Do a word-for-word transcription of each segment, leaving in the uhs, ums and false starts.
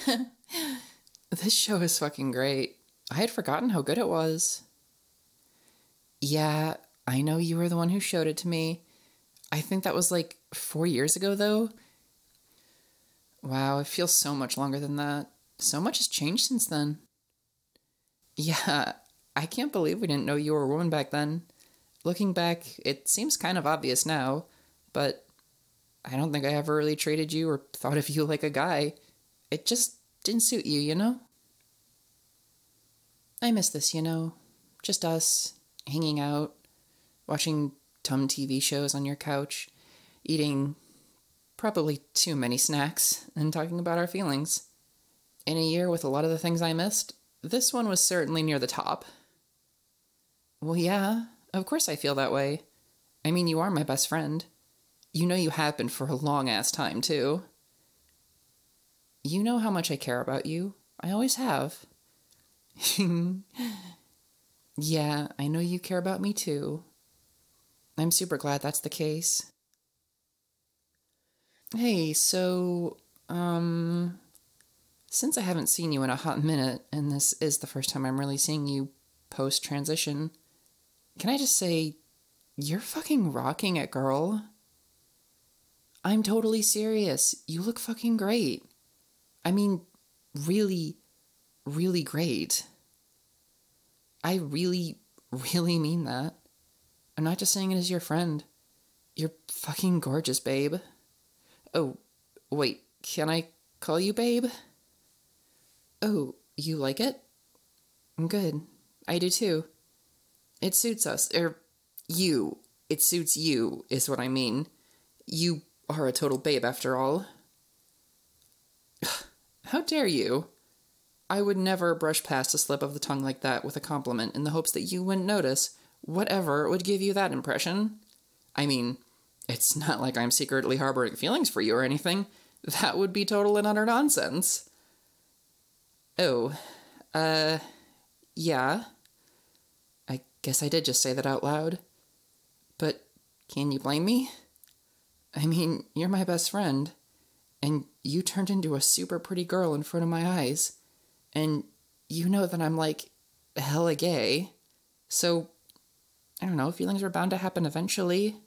This show is fucking great. I had forgotten how good it was. Yeah, I know you were the one who showed it to me. I think that was like four years ago, though. Wow, it feels so much longer than that. So much has changed since then. Yeah, I can't believe we didn't know you were a woman back then. Looking back, it seems kind of obvious now, but I don't think I ever really treated you or thought of you like a guy. It just didn't suit you, you know? I miss this, you know? Just us, hanging out, watching dumb T V shows on your couch, eating probably too many snacks, and talking about our feelings. In a year with a lot of the things I missed, this one was certainly near the top. Well, yeah, of course I feel that way. I mean, you are my best friend. You know you have been for a long-ass time, too. You know how much I care about you. I always have. Yeah, I know you care about me, too. I'm super glad that's the case. Hey, so, um... since I haven't seen you in a hot minute, and this is the first time I'm really seeing you post-transition, can I just say, you're fucking rocking it, girl. I'm totally serious. You look fucking great. I mean, really, really great. I really, really mean that. I'm not just saying it as your friend. You're fucking gorgeous, babe. Oh, wait, can I call you babe? Oh, you like it? Good. I do too. It suits us. Er, you. It suits you, is what I mean. You are a total babe, after all. How dare you? I would never brush past a slip of the tongue like that with a compliment in the hopes that you wouldn't notice whatever would give you that impression. I mean, it's not like I'm secretly harboring feelings for you or anything. That would be total and utter nonsense. Oh, uh, yeah. I guess I did just say that out loud. But can you blame me? I mean, you're my best friend, and you turned into a super pretty girl in front of my eyes, and you know that I'm, like, hella gay, so, I don't know, feelings are bound to happen eventually.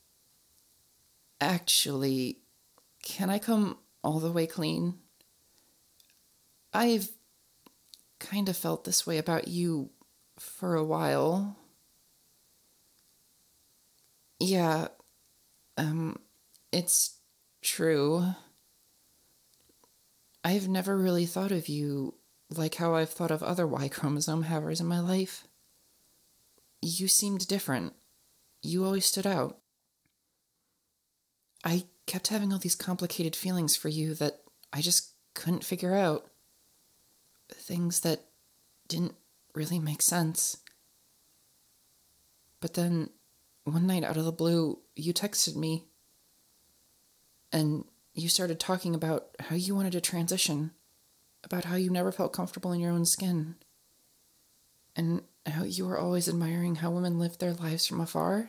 Actually, can I come all the way clean? I've kind of felt this way about you for a while. Yeah, um, it's true. I've never really thought of you like how I've thought of other Y chromosome havers in my life. You seemed different. You always stood out. I kept having all these complicated feelings for you that I just couldn't figure out. Things that didn't really make sense. But then, one night out of the blue, you texted me, and you started talking about how you wanted to transition, about how you never felt comfortable in your own skin, and how you were always admiring how women lived their lives from afar.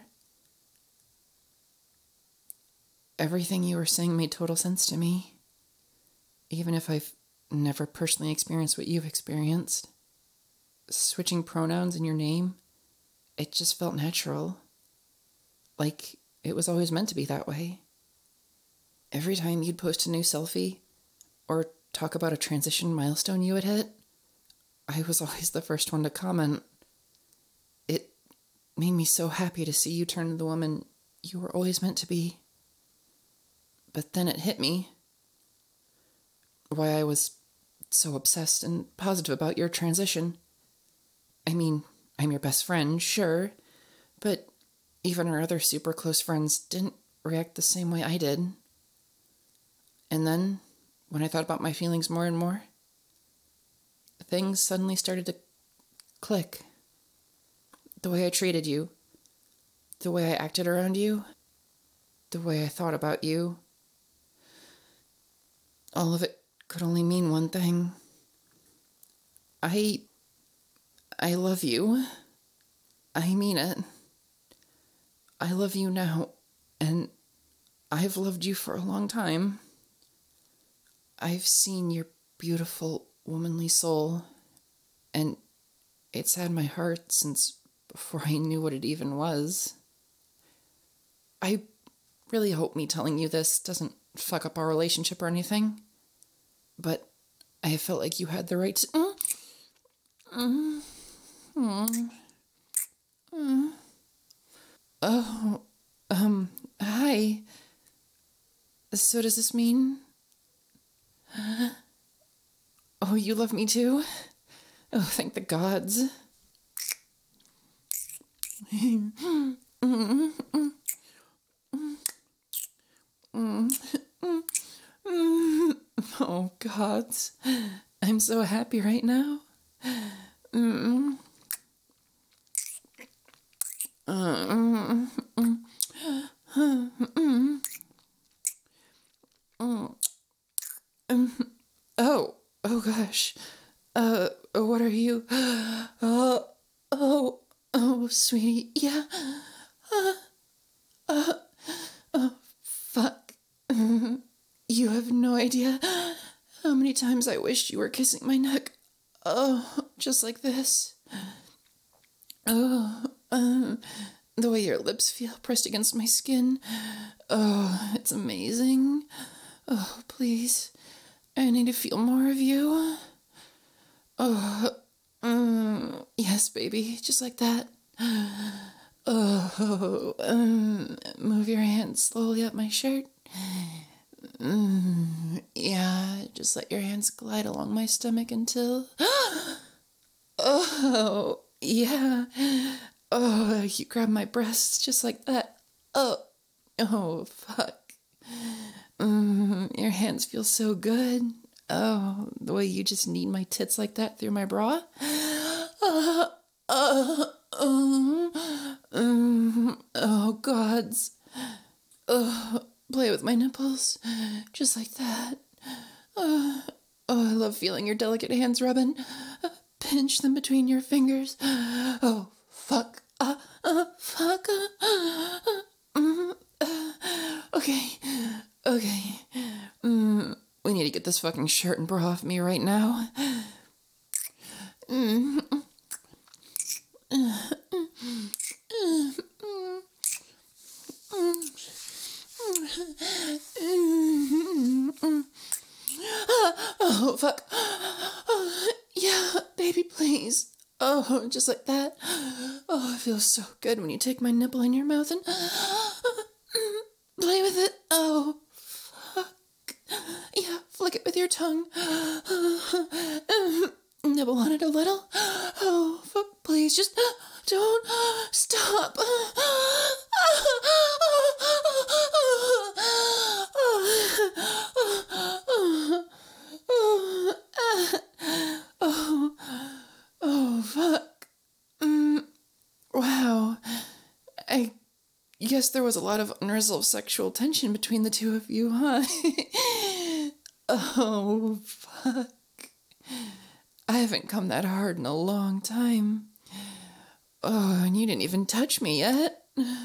Everything you were saying made total sense to me, even if I've never personally experienced what you've experienced. Switching pronouns in your name, it just felt natural. Like it was always meant to be that way. Every time you'd post a new selfie, or talk about a transition milestone you had hit, I was always the first one to comment. It made me so happy to see you turn into the woman you were always meant to be. But then it hit me. Why I was so obsessed and positive about your transition. I mean, I'm your best friend, sure, but even our other super close friends didn't react the same way I did. And then, when I thought about my feelings more and more, things suddenly started to click. The way I treated you, the way I acted around you, the way I thought about you. All of it could only mean one thing. I... I love you. I mean it. I love you now, and I've loved you for a long time. I've seen your beautiful, womanly soul, and it's had my heart since before I knew what it even was. I really hope me telling you this doesn't fuck up our relationship or anything, but I felt like you had the right to... Mm, mm, mm, mm. Oh, um, hi. So does this mean... Oh, you love me too? Oh, thank the gods. Oh, gods. I'm so happy right now. Mm. Mm. Mm. Mm. Oh, oh gosh. Uh, what are you? Uh, oh, oh, sweetie, yeah. Uh, uh, oh, fuck. You have no idea how many times I wished you were kissing my neck. Oh, just like this. Oh, um, the way your lips feel pressed against my skin. Oh, it's amazing. Oh, please. I need to feel more of you. Oh, um, yes, baby, just like that. Oh, um, move your hands slowly up my shirt. Mm, yeah, just let your hands glide along my stomach until... Oh, yeah. Oh, you grab my breasts just like that. Oh, oh, fuck. Mm, your hands feel so good. Oh, the way you just knead my tits like that through my bra. Uh, uh, um, um, oh, gods. Oh, play with my nipples. Just like that. Uh, oh, I love feeling your delicate hands rubbing. Uh, pinch them between your fingers. Oh, fuck. Uh, uh, fuck. Uh, uh, mm, uh, okay. Okay. Mm, we need to get this fucking shirt and bra off me right now. Mm. Oh, fuck. Oh, yeah, baby, please. Oh, just like that. Oh, it feels so good when you take my nipple in your mouth and play with it. Oh, fuck. Yeah, flick it with your tongue. Nibble on it a little. Oh, fuck, please, just don't stop. Oh, oh, fuck. Mm, wow. I guess there was a lot of unresolved sexual tension between the two of you, huh? Oh, fuck. I haven't come that hard in a long time. Oh, and you didn't even touch me yet.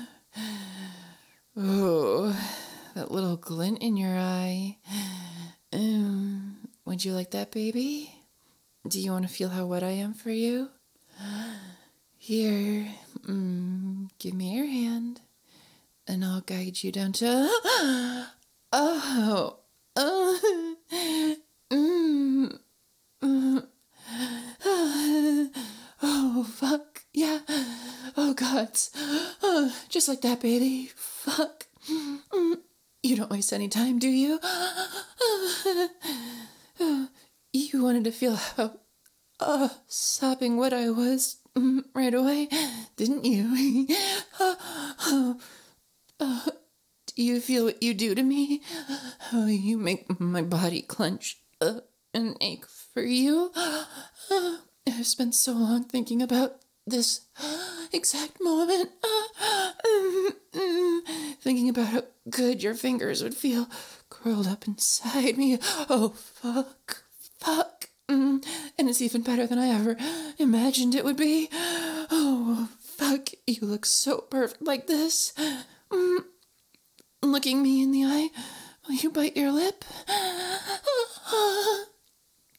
Oh, that little glint in your eye. Um, would you like that, baby? Do you want to feel how wet I am for you? Here, mm, give me your hand, and I'll guide you down to... Oh, oh, mm, mm. Oh, fuck, yeah. Oh, gods. Oh, just like that, baby. Fuck. Mm. You don't waste any time, do you? You wanted to feel how uh, sopping wet I was mm, right away, didn't you? uh, uh, do you feel what you do to me? How you make my body clench uh, and ache for you? Uh, I've spent so long thinking about this exact moment. Uh, mm, mm, thinking about how good your fingers would feel curled up inside me. Oh, fuck. Fuck. Mm, and it's even better than I ever imagined it would be. Oh, fuck. You look so perfect like this. Mm, looking me in the eye while you bite your lip.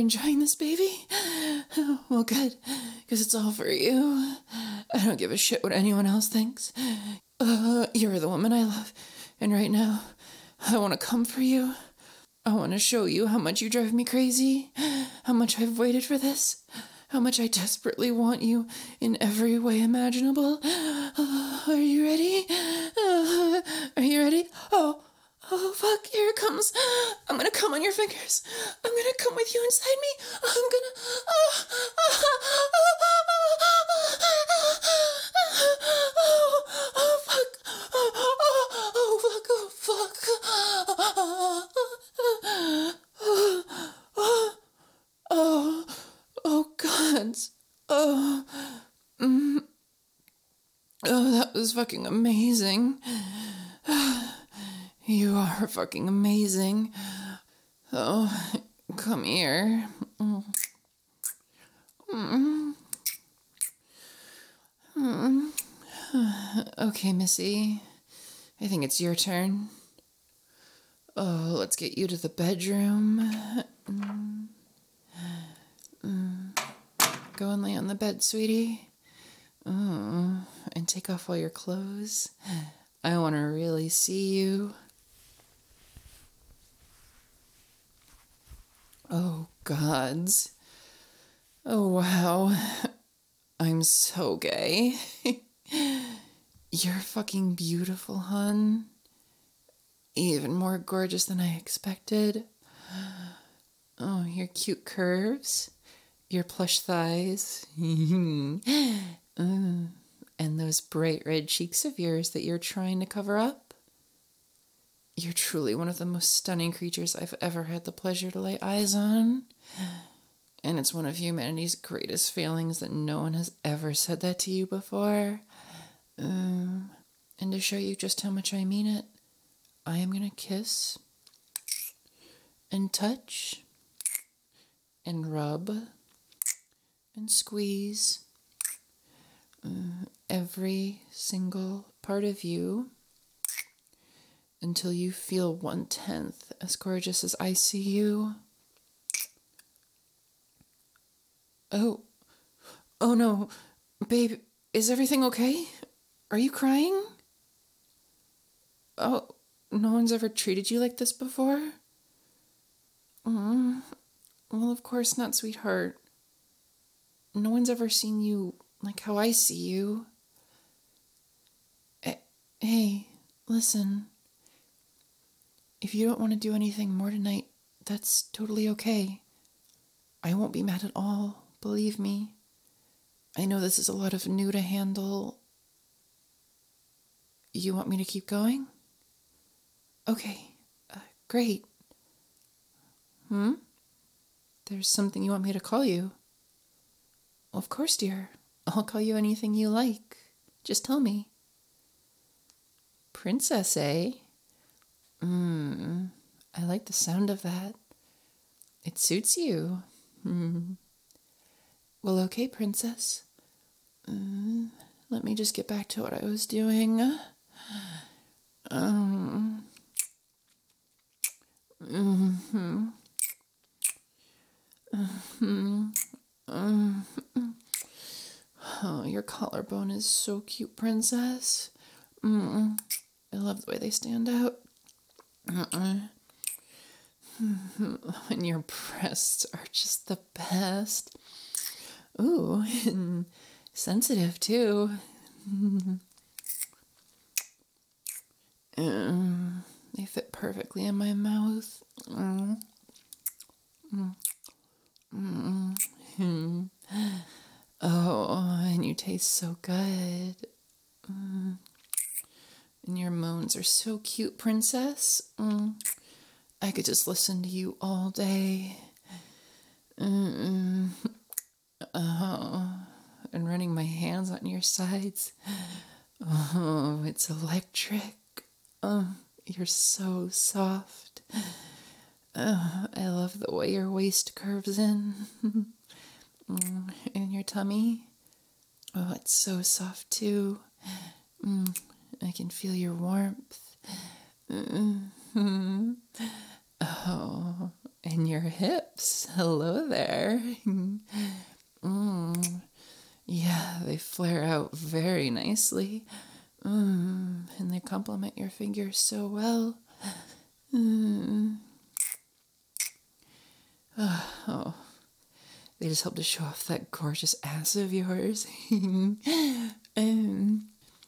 enjoying this, baby? Well, good, because it's all for you. I don't give a shit what anyone else thinks. Uh, you're the woman I love, and right now, I want to come for you. I want to show you how much you drive me crazy, how much I've waited for this, how much I desperately want you in every way imaginable. Uh, are you ready? Uh, are you ready? Oh, oh, fuck, here it comes. I'm gonna come on your fingers. I'm gonna come with you inside me. I'm gonna... Oh, oh, oh, oh, oh, fuck. Oh, oh, oh, fuck, oh, fuck. Oh, oh, oh, God. Oh, mm. Oh, that was fucking amazing. You are fucking amazing. Oh, come here. Mm. Mm. Mm. Okay, Missy. I think it's your turn. Oh, let's get you to the bedroom. Mm. Mm. Go and lay on the bed, sweetie. Oh, and take off all your clothes. I want to really see you. Oh, gods. Oh, wow. I'm so gay. You're fucking beautiful, hun. Even more gorgeous than I expected. Oh, your cute curves. Your plush thighs. mm. And those bright red cheeks of yours that you're trying to cover up. You're truly one of the most stunning creatures I've ever had the pleasure to lay eyes on. And it's one of humanity's greatest failings that no one has ever said that to you before. Um, and to show you just how much I mean it, I am going to kiss and touch and rub and squeeze uh, every single part of you until you feel one-tenth as gorgeous as I see you. Oh, oh no, babe, is everything okay? Are you crying? Oh, no one's ever treated you like this before? Mm, well, of course not, sweetheart. No one's ever seen you like how I see you. Hey, listen. If you don't want to do anything more tonight, that's totally okay. I won't be mad at all, believe me. I know this is a lot of new to handle. You want me to keep going? Okay, uh, great. Hmm? There's something you want me to call you? Of course, dear. I'll call you anything you like. Just tell me. Princess, eh? Mmm, I like the sound of that. It suits you. Hmm. Well, okay, princess. Mm, let me just get back to what I was doing. Um. Mm-hmm. Mm-hmm. Mm-hmm. Oh, your collarbone is so cute, princess. Mm-mm. I love the way they stand out. Uh-uh. And your breasts are just the best. Ooh, and sensitive too. Um, they fit perfectly in my mouth. Mm. Mm. Mm. Mm. Oh, and you taste so good. Mm. And your moans are so cute, princess. Mm. I could just listen to you all day. Mm-mm. Oh, and running my hands on your sides. Oh, it's electric. Oh, you're so soft. Oh, I love the way your waist curves in. And your tummy. Oh, it's so soft too. Mm, I can feel your warmth. Mm-hmm. Oh, and your hips. Hello there. mm. Yeah, they flare out very nicely. Mm. And they complement your figure so well. Mm. Oh, they just help to show off that gorgeous ass of yours. um,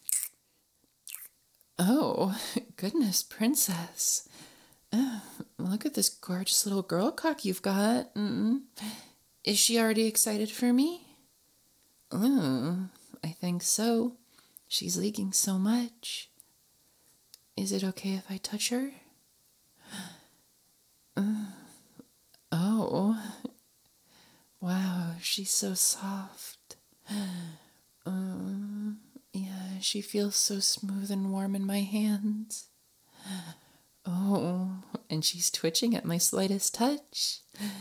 oh, goodness, princess. Oh, look at this gorgeous little girl cock you've got. Mm. Is she already excited for me? Oh, I think so. She's leaking so much. Is it okay if I touch her? Uh, oh, wow, she's so soft. Um, yeah, she feels so smooth and warm in my hands. Oh, and she's twitching at my slightest touch.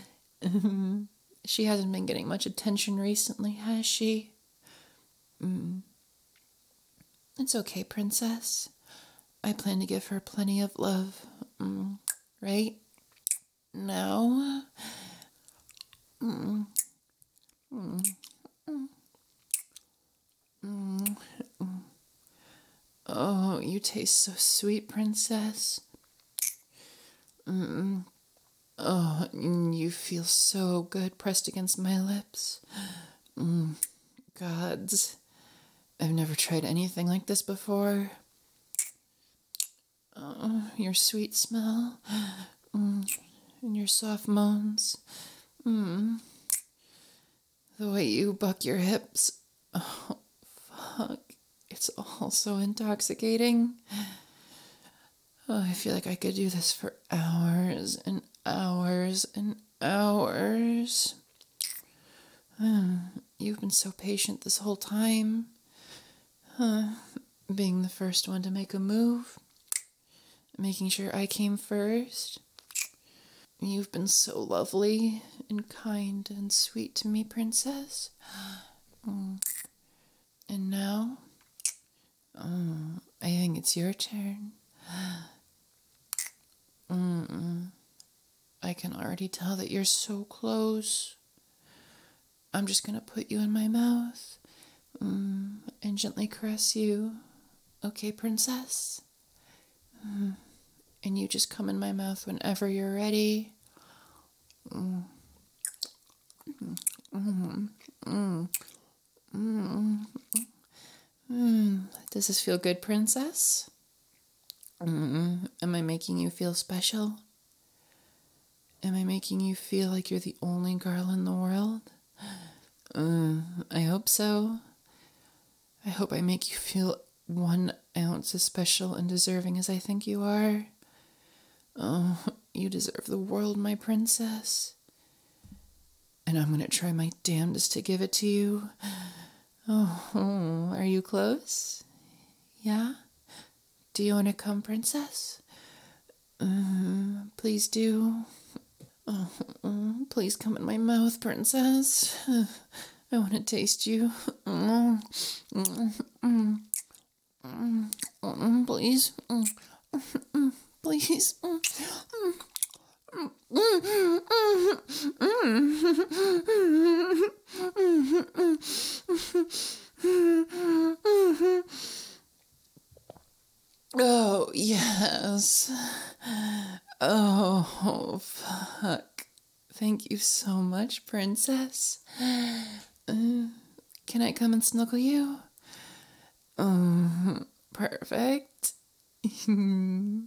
She hasn't been getting much attention recently, has she? Mm. It's okay, princess. I plan to give her plenty of love. Mm. Right? Now? Mm. Mm. Mm. Mm. Oh, you taste so sweet, princess. Mm. Oh, you feel so good pressed against my lips. Mm. Gods, I've never tried anything like this before. Oh, your sweet smell. Mm. And your soft moans. Mm. The way you buck your hips. Oh, fuck. It's all so intoxicating. Oh, I feel like I could do this for hours and hours and hours. Uh, you've been so patient this whole time. Uh, being the first one to make a move. Making sure I came first. You've been so lovely and kind and sweet to me, princess. Mm. And now, oh, I think it's your turn. Mm-mm. I can already tell that you're so close. I'm just gonna put you in my mouth mm, and gently caress you. Okay, princess? Mm. And you just come in my mouth whenever you're ready. Mm. Mm. Mm. Mm. Mm. Does this feel good, princess? Mm. Am I making you feel special? Am I making you feel like you're the only girl in the world? Mm, I hope so. I hope I make you feel one ounce as special and deserving as I think you are. Oh, you deserve the world, my princess. And I'm going to try my damnedest to give it to you. Oh, are you close? Yeah? Do you want to come, princess? Mm, please do. Oh, mm, please come in my mouth, princess. I want to taste you. Mm, mm, mm, mm, mm, please. Mm, mm, please. Mm, mm. Oh, yes. Oh, fuck. Thank you so much, princess. Uh, can I come and snuggle you? Um, perfect. um,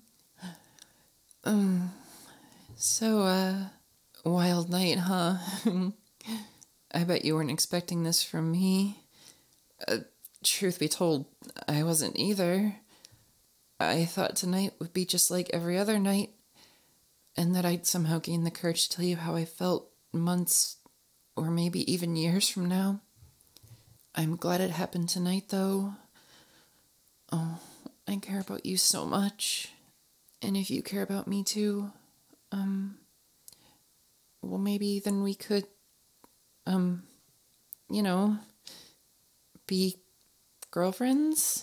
so, uh, wild night, huh? I bet you weren't expecting this from me. Uh, truth be told, I wasn't either. I thought tonight would be just like every other night, and that I'd somehow gain the courage to tell you how I felt months or maybe even years from now. I'm glad it happened tonight, though. Oh, I care about you so much. And if you care about me too, um, well, maybe then we could, um, you know, be girlfriends?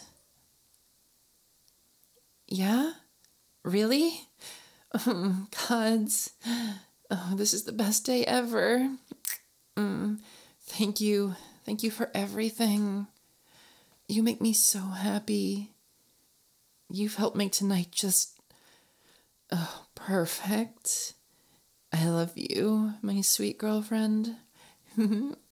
Yeah? Really? Gods. Oh, this is the best day ever. Mm, thank you. Thank you for everything. You make me so happy. You've helped make tonight just, oh, perfect. I love you, my sweet girlfriend.